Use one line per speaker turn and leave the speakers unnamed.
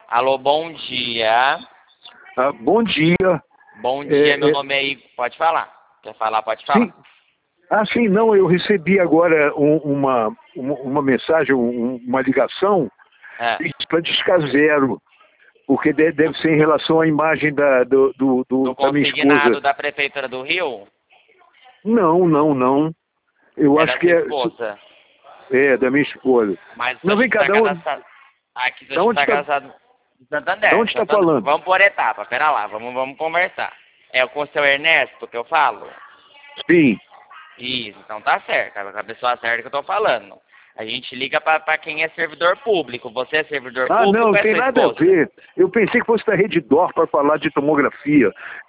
Alô, bom dia.
Bom dia.
Bom dia, meu nome é Igor. Pode falar. Quer falar? Pode falar.
Sim. Sim, não, eu recebi agora uma mensagem, uma ligação para discar zero, porque deve ser em relação à imagem da minha esposa.
Da Prefeitura do Rio?
Não. Eu acho
da
que
sua esposa.
É, da minha esposa.
Mas
não, vem cá,
aqui você está casado em Santander.
De onde está falando?
Vamos por etapa, pera lá, vamos conversar. É com o seu Ernesto que eu falo?
Sim.
Isso, então tá certo, é a pessoa certa que eu tô falando. A gente liga pra quem é servidor público. Você é servidor público?
Não tem nada a ver. Eu pensei que fosse da Redditor para falar de tomografia.